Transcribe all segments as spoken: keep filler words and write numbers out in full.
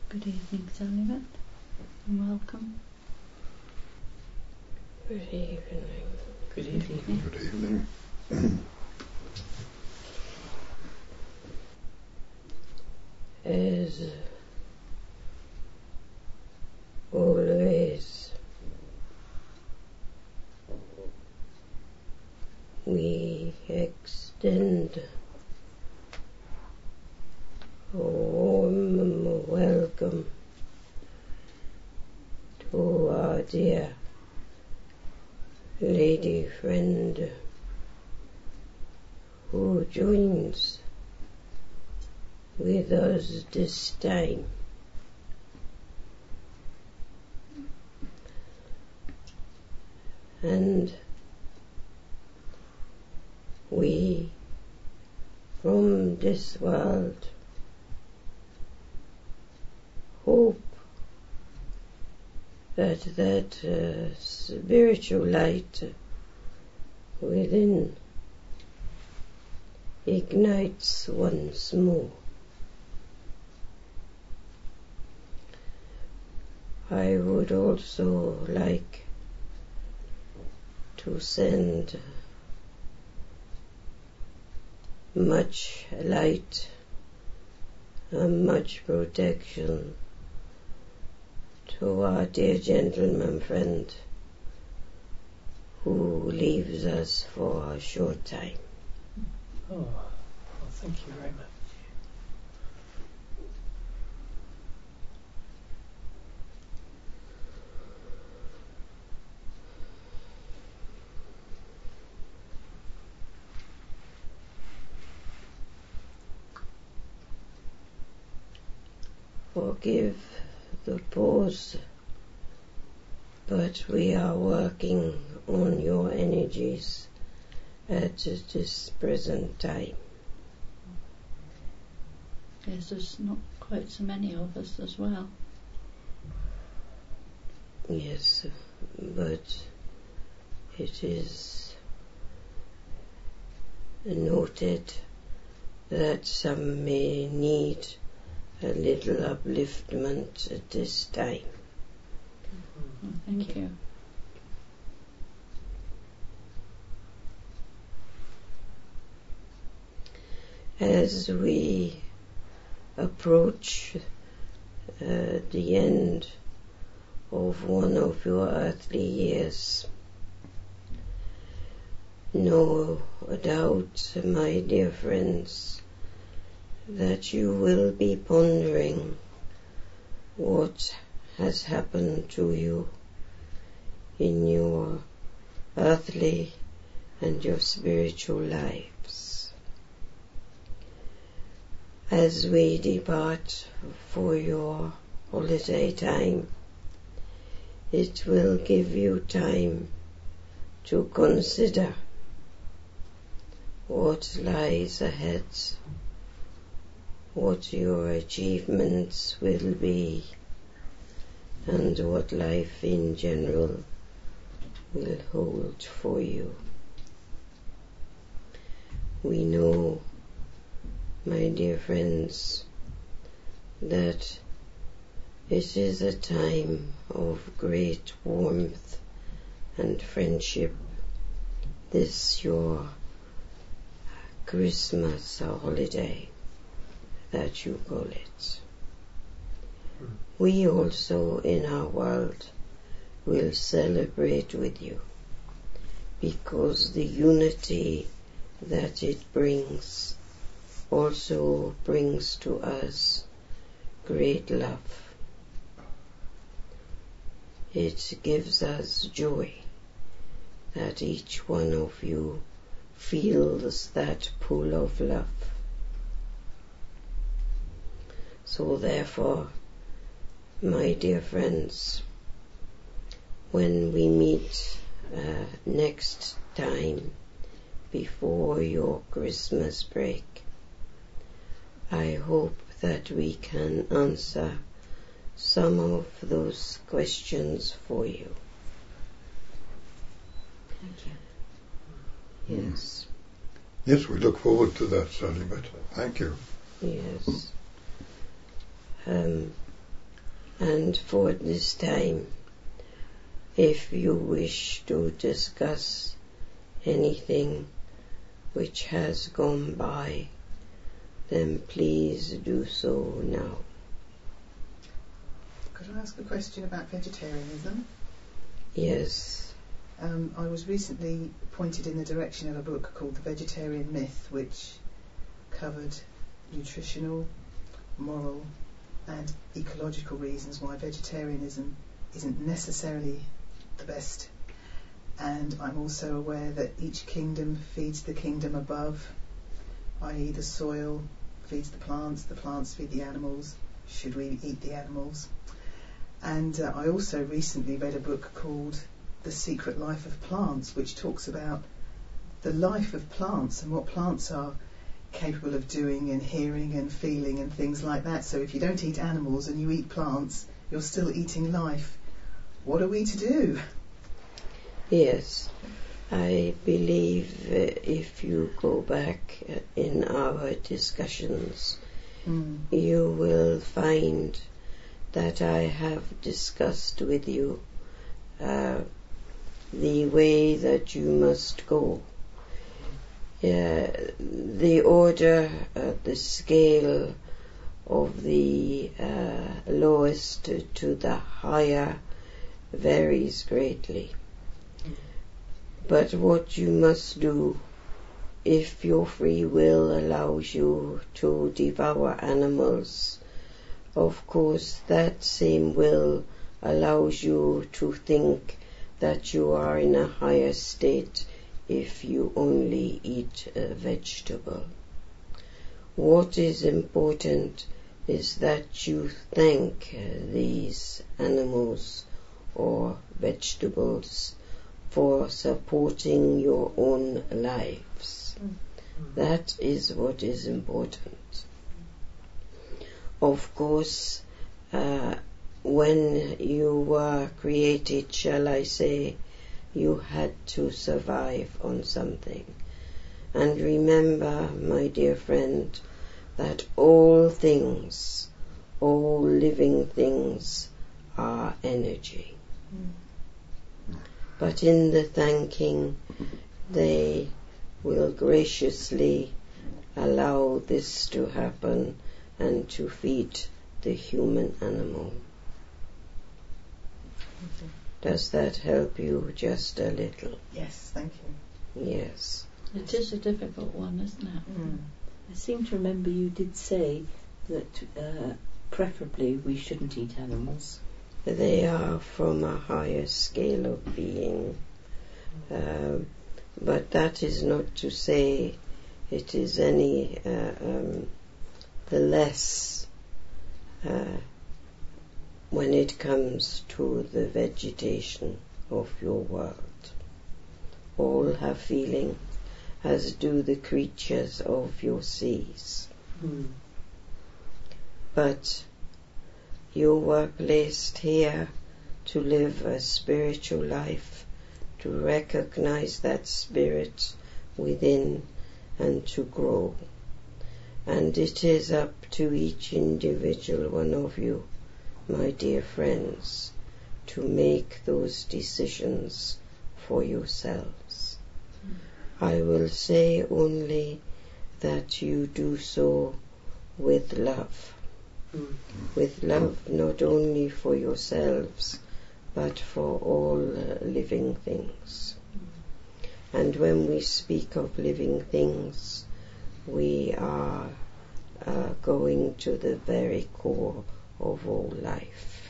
Good evening, Sally, and welcome. Good evening. Good evening. Good evening. As always, we extend a warm welcome to our dear lady friend who joins with us this time. And we from this world hope that that uh, spiritual light within ignites once more. I would also like to send much light and much protection to our dear gentleman friend who leaves us for a short time. Oh, well, thank you very much. Forgive the pause, but we are working on your energies at this present time. Yes, there's not quite so many of us as well. Yes, but it is noted that some may need a little upliftment at this time. Oh, thank you. As we approach uh, the end of one of your earthly years, no doubt, my dear friends, that you will be pondering what has happened to you in your earthly and your spiritual lives. As we depart for your holiday time, it will give you time to consider what lies ahead, what your achievements will be, and what life in general will hold for you. We know, my dear friends, that it is a time of great warmth and friendship, this your Christmas holiday that you call it. We also in our world will celebrate with you, because the unity that it brings also brings to us great love. It gives us joy that each one of you feels that pull of love. So therefore, my dear friends, when we meet uh, next time before your Christmas break, I hope that we can answer some of those questions for you. Thank you. Yes. Yes, we look forward to that, Sally, but thank you. Yes. Um, And for this time, if you wish to discuss anything which has gone by, then please do so now. Could I ask a question about vegetarianism? Yes. Um, I was recently pointed in the direction of a book called The Vegetarian Myth, which covered nutritional, moral and ecological reasons why vegetarianism isn't necessarily the best. And I'm also aware that each kingdom feeds the kingdom above, that is the soil feeds the plants, the plants feed the animals, should we eat the animals? And uh, I also recently read a book called The Secret Life of Plants, which talks about the life of plants and what plants are capable of doing and hearing and feeling and things like that. So if you don't eat animals and you eat plants, you're still eating life. What are we to do? Yes, I believe uh, if you go back uh, in our discussions, Mm. you will find that I have discussed with you uh, the way that you must go. Uh, the order, uh, the scale of the uh, lowest to the higher varies greatly. But what you must do, if your free will allows you to devour animals, of course that same will allows you to think that you are in a higher state if you only eat a vegetable. What is important is that you thank uh, these animals or vegetables for supporting your own lives. That is what is important. Of course, uh, when you were created, shall I say, you had to survive on something. And remember, my dear friend, that all things, all living things are energy. Mm. But in the thanking, they will graciously allow this to happen and to feed the human animal. Okay. Does that help you just a little? Yes, thank you. Yes. It is a difficult one, isn't it? Mm. I seem to remember you did say that uh, preferably we shouldn't eat animals. They are from a higher scale of being. Um, but that is not to say it is any uh, um, the less uh, when it comes to the vegetation of your world. All have feeling, as do the creatures of your seas. Mm. But you were placed here to live a spiritual life, to recognize that spirit within and to grow. And it is up to each individual one of you, my dear friends, to make those decisions for yourselves. I will say only that you do so with love. Mm. With love not only for yourselves, but for all uh, living things. And when we speak of living things, we are uh, going to the very core of all life.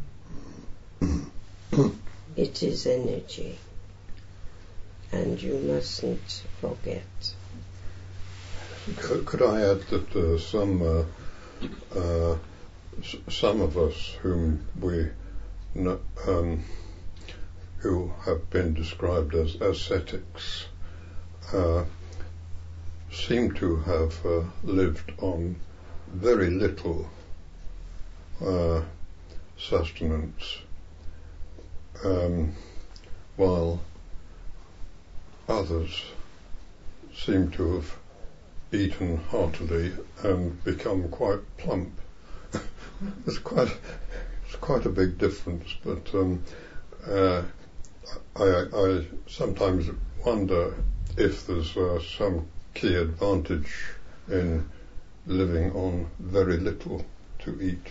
It is energy, and you mustn't forget. Could, could I add that uh, some uh, uh, s- some of us whom we kn- um, who have been described as ascetics uh, seem to have uh, lived on very little uh, sustenance, um, while others seem to have eaten heartily and become quite plump. It's quite, it's quite a big difference, but um, uh, I, I sometimes wonder if there's uh, some key advantage in living on very little to eat.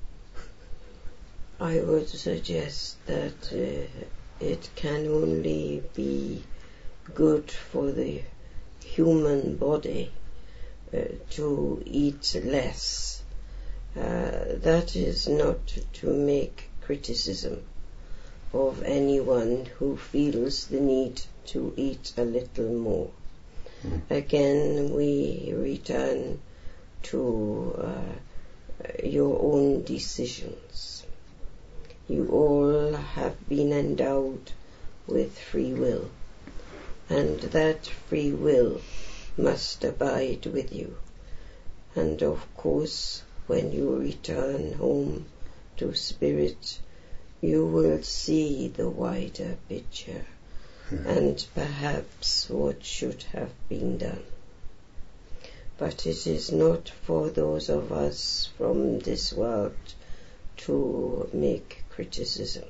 I would suggest that uh, it can only be good for the human body uh, to eat less. Uh, that is not to make criticism of anyone who feels the need to eat a little more. Mm. Again, we return to uh, your own decisions. You all have been endowed with free will, and that free will must abide with you. And of course, when you return home to spirit, you will see the wider picture mm. and perhaps what should have been done. But it is not for those of us from this world to make criticism.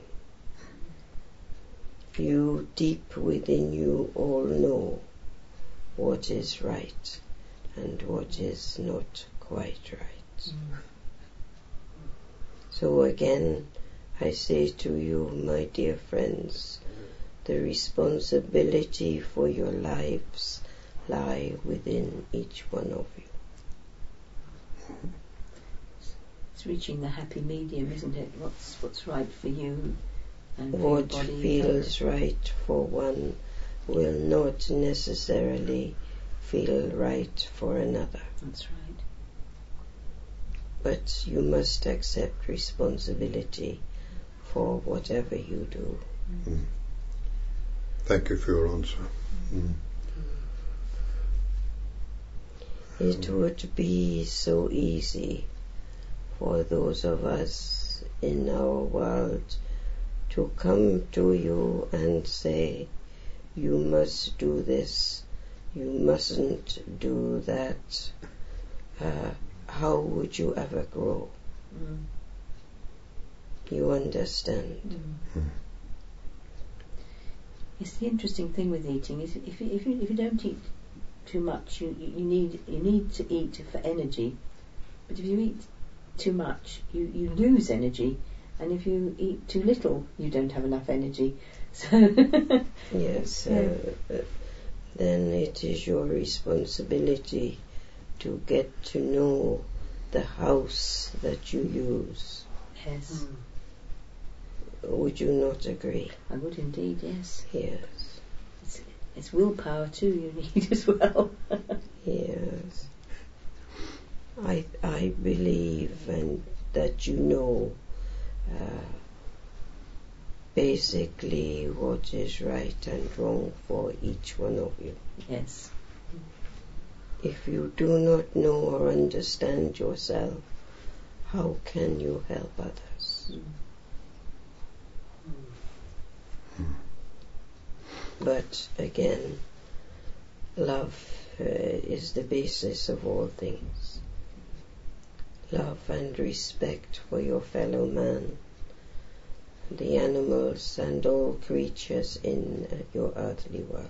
You deep within you all know what is right and what is not quite right. Mm. So again, I say to you, my dear friends, the responsibility for your lives lie within each one of you. It's reaching the happy medium, isn't it? What's what's right for you and for what your body feels right for one will not necessarily feel right for another. That's right. But you must accept responsibility for whatever you do. Mm. Thank you for your answer. Mm. It would be so easy for those of us in our world to come to you and say, you must do this, you mustn't do that. Uh, how would you ever grow? Mm. You understand? Mm. It's the interesting thing with eating is if you, if you, if you don't eat too much, you, you need you need to eat for energy. But if you eat too much, you, you lose energy, and if you eat too little, you don't have enough energy. So yes, yeah. uh, uh, then it is your responsibility to get to know the house that you use. Yes. Mm. Would you not agree? I would indeed, yes. Yes. It's, it's willpower too you need as well. Yes. I I believe and that you know uh, basically what is right and wrong for each one of you. Yes. If you do not know or understand yourself, how can you help others? Mm. Mm. But again, love uh, is the basis of all things. Love and respect for your fellow man, the animals and all creatures in uh, your earthly world.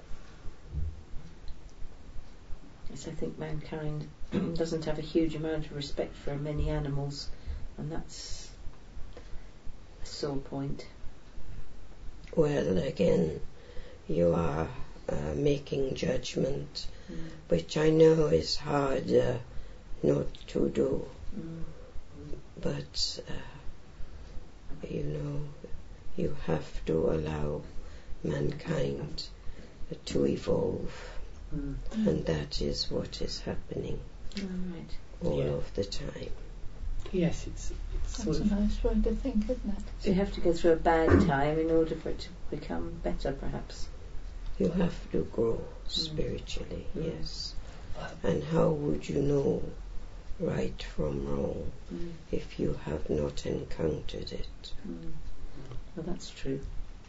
Yes, I think mankind doesn't have a huge amount of respect for many animals, and that's a sore point. Well, again, you are uh, making judgment, mm. which I know is hard uh, not to do. Mm. But, uh, you know, you have to allow mankind uh, to evolve. Mm. And that is what is happening mm, right. all yeah. of the time. Yes, it's, it's That's sort a of nice way to think, isn't it? So you have to go through a bad time in order for it to become better, perhaps. You have to grow spiritually, mm. yes. And how would you know right from wrong mm. if you have not encountered it? Mm. Well, that's true.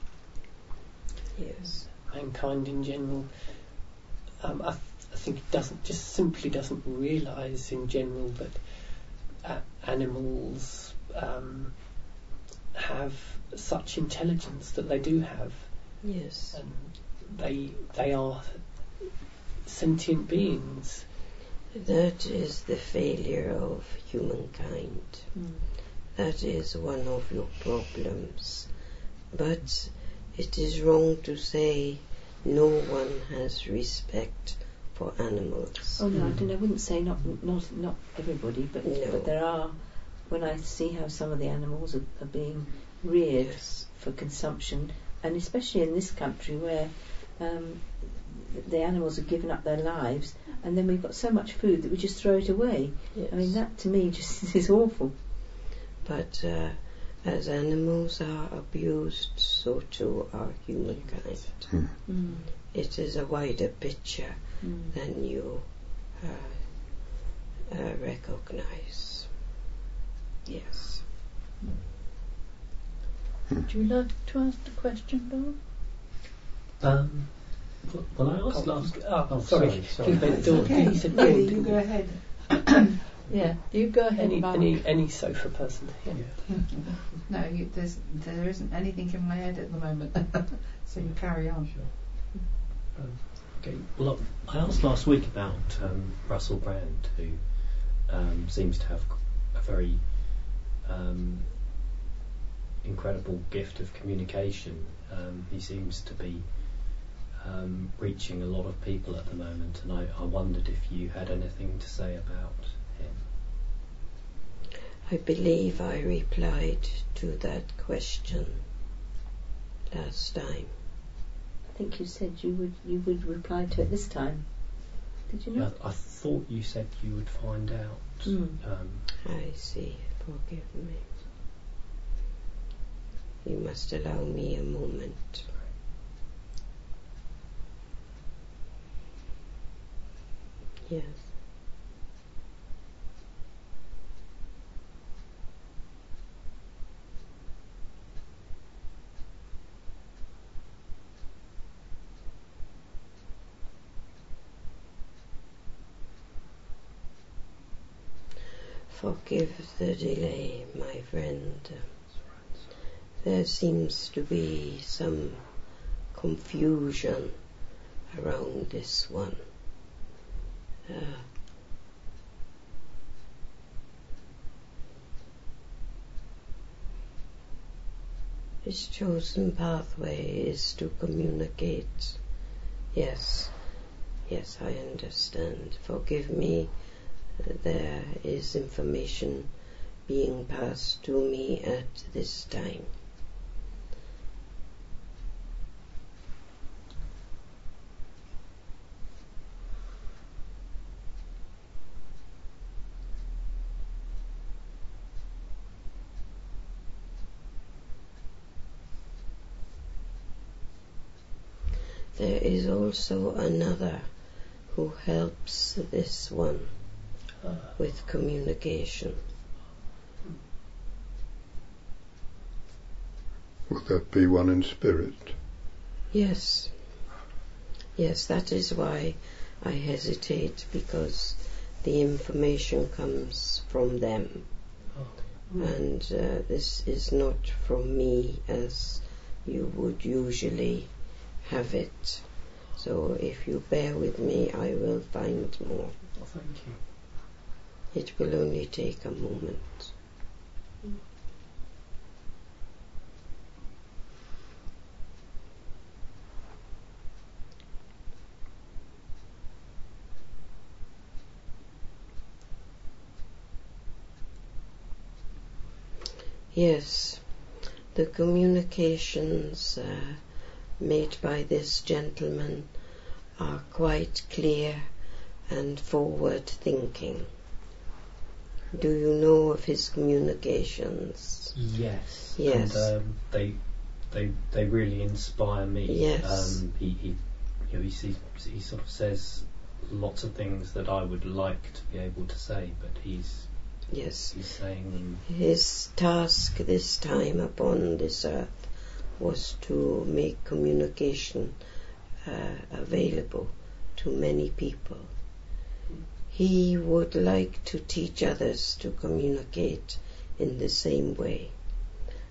Yes. Mankind in general, um, I, th- I think it doesn't just simply doesn't realise in general that uh, animals, um, have such intelligence that they do have, Yes. and they they are sentient beings. That is the failure of humankind. Mm. That is one of your problems. But it is wrong to say no one has respect for animals. Oh no, I, don't, I wouldn't say not not not everybody, but No. but there are. When I see how some of the animals are, are being reared Yes. for consumption, and especially in this country where um, the animals have given up their lives, and then we've got so much food that we just throw it away. Yes. I mean, that to me just is awful. But uh, as animals are abused, so too are humankind. Mm. It is a wider picture Mm. than you uh, uh, recognize. Yes. Would you like to ask the question, Dom? Um, well, I asked Oh, last. oh, oh, sorry. sorry, sorry. You meant Dawn. Okay, You said Lily, Dawn, you didn't go you? ahead. Yeah, you go ahead, Any, Mark. any any sofa person. Yeah. Yeah. No, you, there's, there isn't anything in my head at the moment, so you carry on. Um, okay. Well, I asked last week about um, Russell Brand, who um, seems to have a very um, incredible gift of communication. Um, he seems to be um, reaching a lot of people at the moment, and I, I wondered if you had anything to say about him. I believe I replied to that question last time. I think you said you would you would reply to it this time. Did you Yeah, not? I, I thought you said you would find out. Mm. Um, I see. Forgive me. You must allow me a moment. Yes. Forgive the delay, my friend. There seems to be some confusion around this one. Uh, his chosen pathway is to communicate. Yes, yes, I understand. Forgive me. There is information being passed to me at this time. There is also another who helps this one Uh, with communication. Would that be one in spirit? Yes. Yes, that is why I hesitate, because the information comes from them. oh. And uh, this is not from me as you would usually have it. So if you bear with me, I will find more. Well, thank you. It will only take a moment. Yes, the communications uh, made by this gentleman are quite clear and forward-thinking. Do you know of his communications? Yes. Yes. And um, they they they really inspire me. Yes. Um, he he you know, he, he he sort of says lots of things that I would like to be able to say, but he's Yes. he's saying them. His task this time upon this earth was to make communication uh, available to many people. He would like to teach others to communicate in the same way.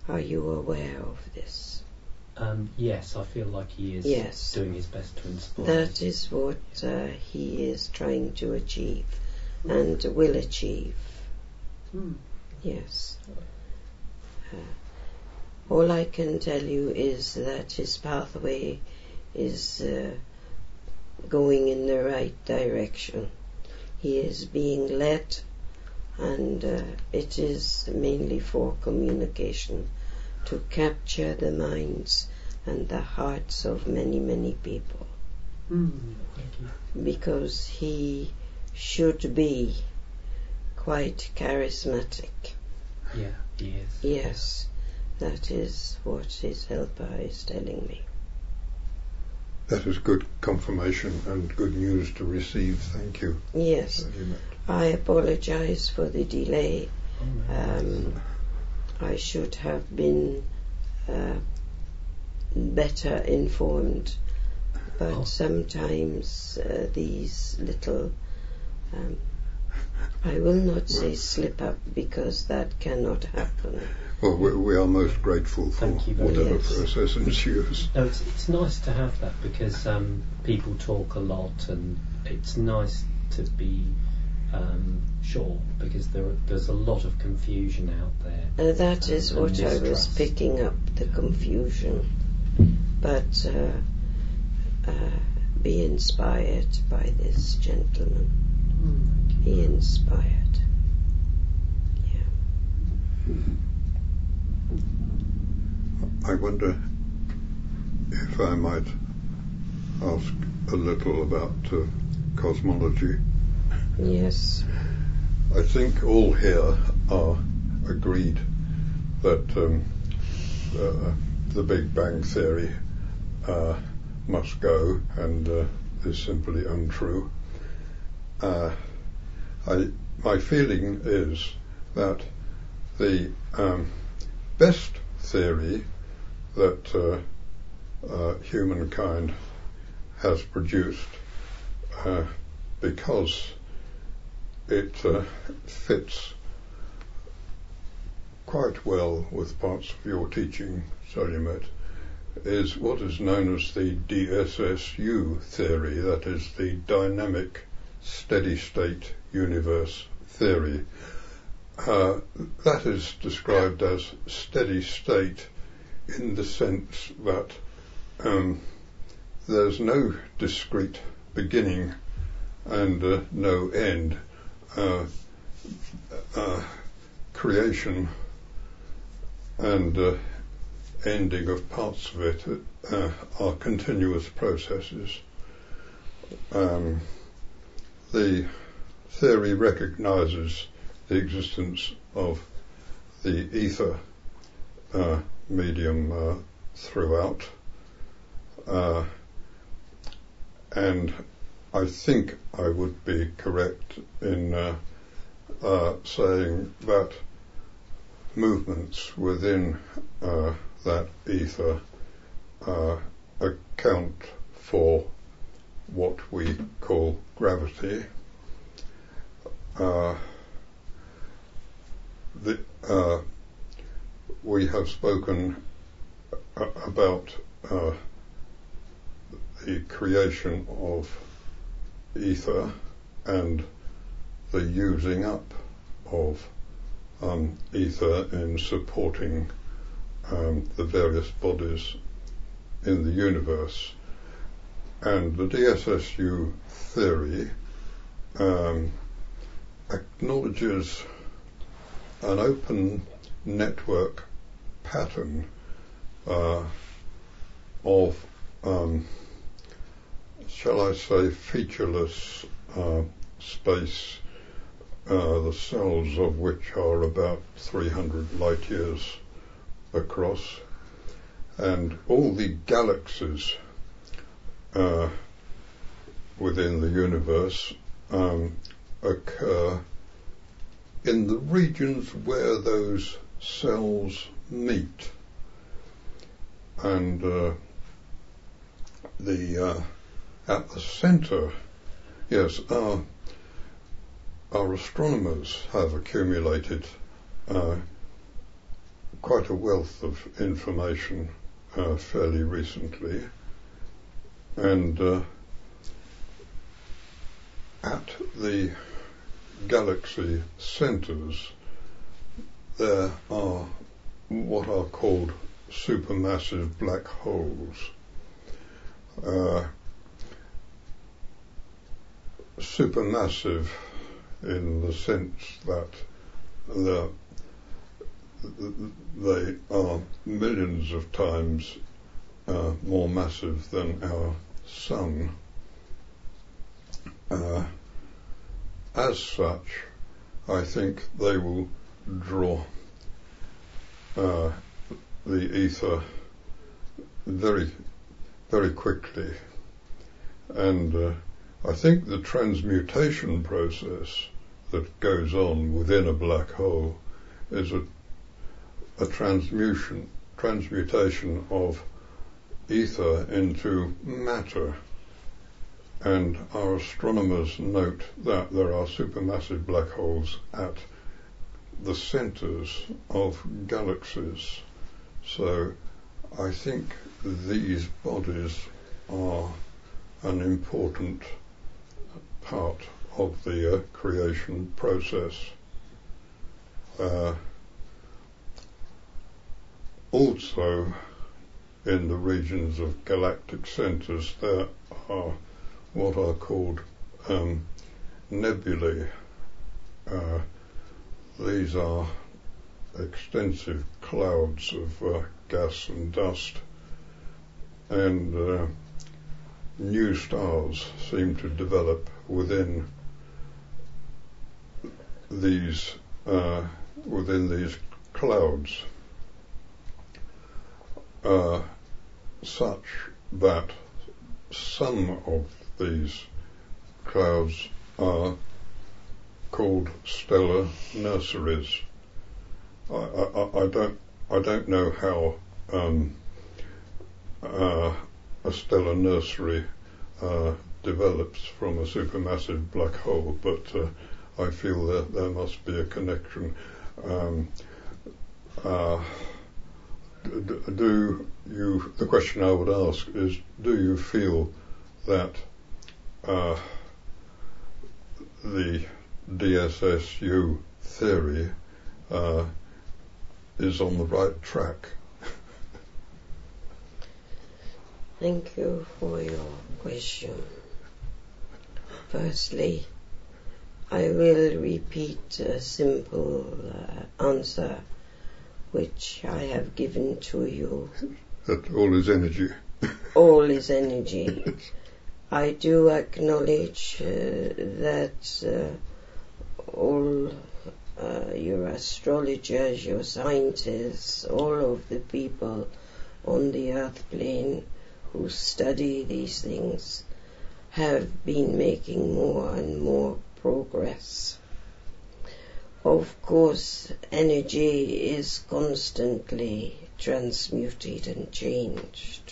Are you aware of this? Um, yes, I feel like he is Yes. doing his best to inspire. That is what uh, he is trying to achieve and will achieve. Hmm. Yes. Uh, all I can tell you is that his pathway is uh, going in the right direction. He is being led, and uh, it is mainly for communication, to capture the minds and the hearts of many, many people. Hmm. Thank you. Because he should be quite charismatic. Yeah, he is. Yes, that is what his helper is telling me. That is good confirmation and good news to receive. Thank you. Yes, Very much. I apologize for the delay. Oh, no. Um, I should have been uh, better informed, but Oh. sometimes uh, these little, um, I will not say slip up, because that cannot happen. Well, we, we are most grateful for Thank you very whatever much. process ensues. No, it's, it's nice to have that, because um, people talk a lot, and it's nice to be um, sure, because there there's a lot of confusion out there. Uh, that Um, is and what I was mistrust. picking up, the confusion. But uh, uh, be inspired by this gentleman. Hmm. Be inspired. Yeah. I wonder if I might ask a little about uh, cosmology. Yes. I think all here are agreed that um, uh, the Big Bang Theory uh, must go and uh, is simply untrue. Uh, I, my feeling is that the um, best theory that uh, uh, humankind has produced, uh, because it uh, fits quite well with parts of your teaching, Solumet, is what is known as the D S S U theory, that is the dynamic steady state universe theory. Uh, that is described as steady state in the sense that um, there's no discrete beginning and uh, no end. Uh, uh, creation and uh, ending of parts of it uh, are continuous processes. Um, the theory recognizes the existence of the ether uh, medium uh, throughout, uh, and I think I would be correct in uh, uh, saying that movements within uh, that ether uh, account for what we call gravity. Uh, the, uh, we have spoken a- about uh, the creation of ether and the using up of um, ether in supporting um, the various bodies in the universe. And the D S S U theory um, acknowledges an open network pattern uh, of um, shall I say, featureless uh, space, uh, the cells of which are about three hundred light years across, and all the galaxies uh, within the universe um, occur in the regions where those cells meet. And uh, the uh, at the centre, yes, our, our astronomers have accumulated uh, quite a wealth of information uh, fairly recently, and uh, at the galaxy centres there are what are called supermassive black holes. Uh, supermassive in the sense that the, they are millions of times uh, more massive than our Sun. Uh, as such, I think they will draw uh, the ether very, very quickly, and uh, I think the transmutation process that goes on within a black hole is a, a transmutation transmutation of ether into matter, and our astronomers note that there are supermassive black holes at the centres of galaxies. So I think these bodies are an important part of the uh, creation process. Uh, also, in the regions of galactic centres, there are what are called um, nebulae. Uh, these are extensive clouds of uh, gas and dust, and uh, new stars seem to develop within these uh, within these clouds, uh, such that some of these clouds are called stellar nurseries. I, I, I don't I don't know how um, uh, a stellar nursery uh, develops from a supermassive black hole, but uh, I feel that there must be a connection. Um, uh, d- do you? The question I would ask is: do you feel that uh, the D S S U theory uh, is on the right track? Thank you for your question. Firstly, I will repeat a simple uh, answer which I have given to you. That all is energy. All is energy. I do acknowledge uh, that uh, all uh, your astrologers, your scientists, all of the people on the earth plane who study these things have been making more and more progress. Of course, energy is constantly transmuted and changed.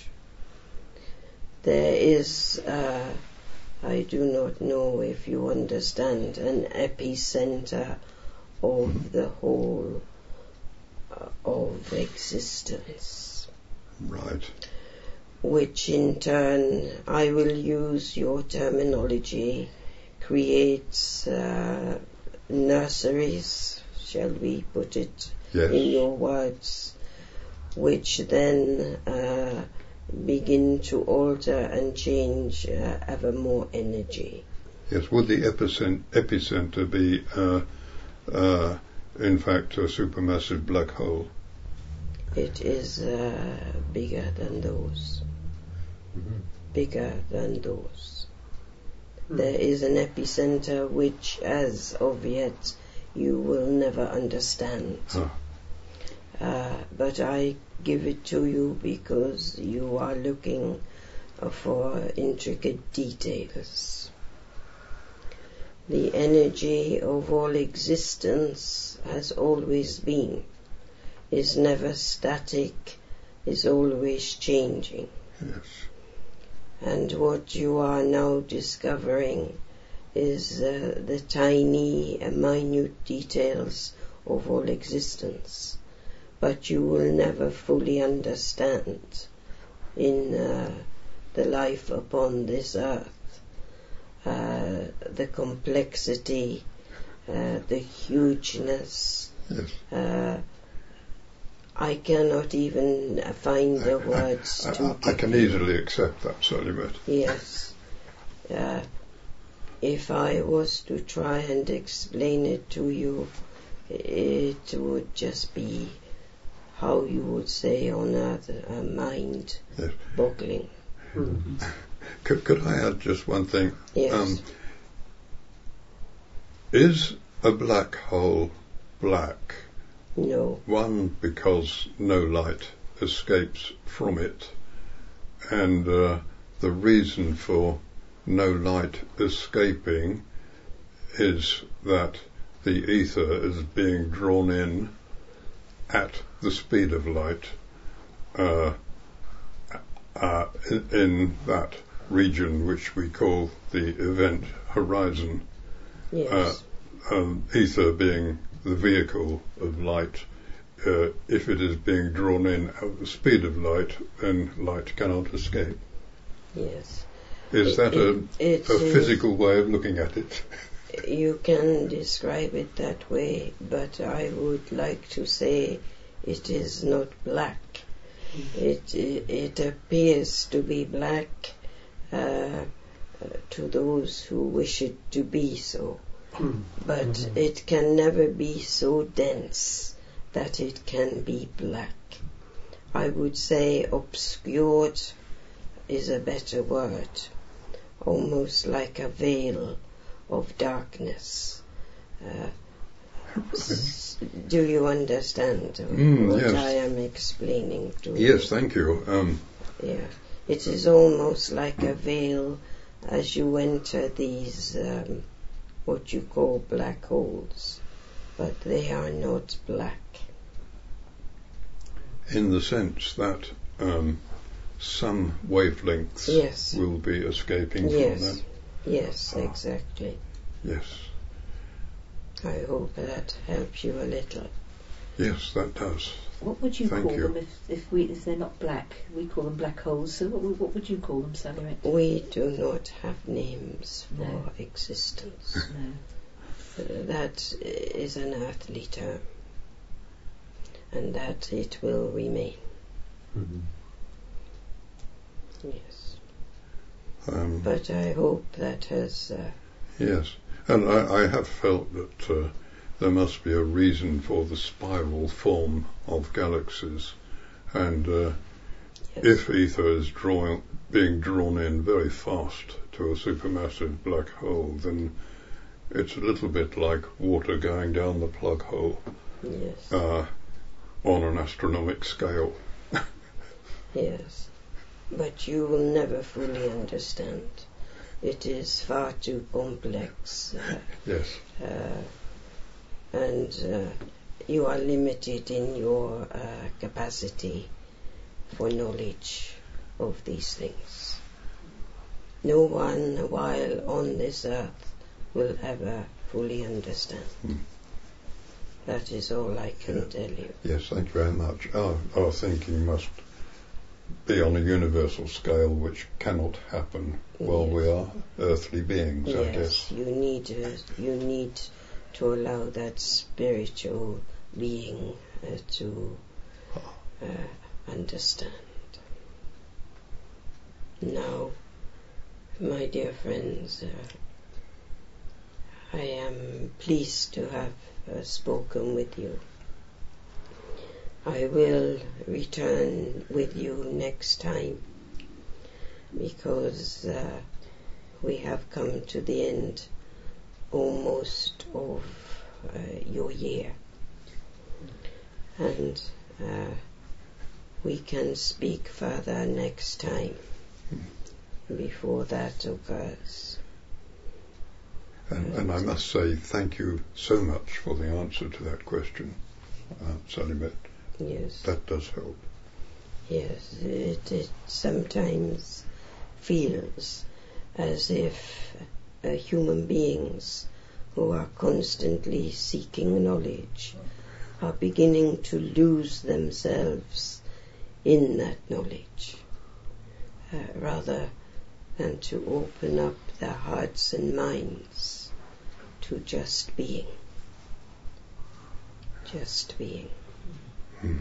There is, uh, I do not know if you understand, an epicenter of the whole uh, of existence. Right. Which in turn, I will use your terminology, creates uh, nurseries, shall we put it yes. in your words, which then uh, begin to alter and change uh, ever more energy. Yes, would the epicent- epicenter be uh, uh, in fact a supermassive black hole? It is uh, bigger than those. Mm-hmm. Bigger than those. Mm. There is an epicenter which, as of yet, you will never understand. Huh. Uh, but I give it to you because you are looking uh, for intricate details. The energy of all existence has always been, is never static, is always changing. Yes. And what you are now discovering is uh, the tiny, uh, minute details of all existence, but you will never fully understand in uh, the life upon this earth uh, the complexity, uh, the hugeness. Yes. Uh, I cannot even find the words I, to I, I can easily accept that, Sally Beth. Yes. Uh, if I was to try and explain it to you, it would just be, how you would say on earth, a mind Yes. boggling. Mm. Could, could I add just one thing? Yes. Um, is a black hole black? No. One, because no light escapes from it, and uh, the reason for no light escaping is that the ether is being drawn in at the speed of light uh, uh, in, in that region which we call the event horizon. Yes. Uh, um, ether being the vehicle of light. Uh, if it is being drawn in at the speed of light, then light cannot escape. Yes. Is It- that a, it a is- physical way of looking at it? You can describe it that way, but I would like to say it is not black. It it appears to be black uh, to those who wish it to be so, but Mhm. it can never be so dense that it can be black. I would say obscured is a better word, almost like a veil of darkness. Uh, s- do you understand Mm, what yes. I am explaining to you? Yes, thank you. Um, Yeah. It is almost like a veil as you enter these, um, what you call black holes, but they are not black. in the sense that um, some wavelengths Yes. will be escaping Yes. from them. Yes, exactly. Yes, I hope that helps you a little. yes, that does. What would you Thank call you. them if, if we if they're not black? We call them black holes. So what, would- what would you call them, Sally Rich? We do not have names for No. existence. No. Uh, That is an earthly term, and that it will remain. Mhm. Yes. Um, But I hope that has. Uh, Yes, and I, I have felt that uh, there must be a reason for the spiral form of galaxies, and uh, yes. if ether is drawing, being drawn in very fast to a supermassive black hole, then it's a little bit like water going down the plug hole Yes. uh, on an astronomic scale. Yes. But you will never fully understand. It is far too complex, uh, Yes, uh, and uh, you are limited in your uh, capacity for knowledge of these things. No one, while on this earth, will ever fully understand. Hmm. That is all I can Yeah. tell you. yes, thank you very much. Our, our thinking must be on a universal scale which cannot happen while we are earthly beings, I Yes, guess. you need uh, you need to allow that spiritual being uh, to uh, understand. Now, my dear friends, uh, I am pleased to have uh, spoken with you. I will return with you next time because uh, we have come to the end almost of uh, your year, and uh, we can speak further next time before that occurs. And, and I must say thank you so much for the answer to that question, uh, Sally Beth. Yes, That does help. yes, it, it sometimes feels as if uh, human beings who are constantly seeking knowledge are beginning to lose themselves in that knowledge, uh, rather than to open up their hearts and minds to just being. Just being. Mm.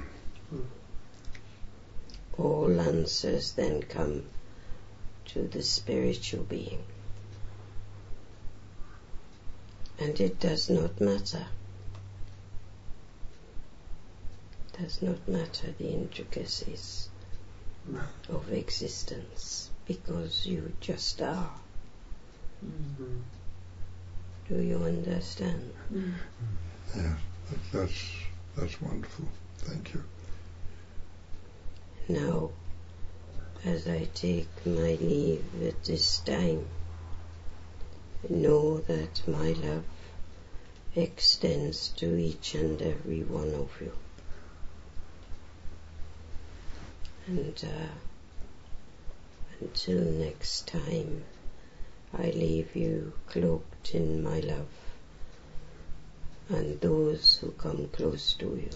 All answers then come to the spiritual being. And it does not matter. It does not matter the intricacies of existence, because you just are. Mm. Do you understand? Mm. Yes, that, that's that's wonderful. Thank you. Now, as I take my leave at this time, know that my love extends to each and every one of you. And uh, until next time, I leave you cloaked in my love and those who come close to you.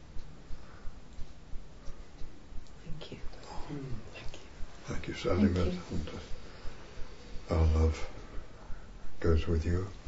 Thank you. Mm. Thank you. Thank you, Sally. Thank you. And uh, our love goes with you.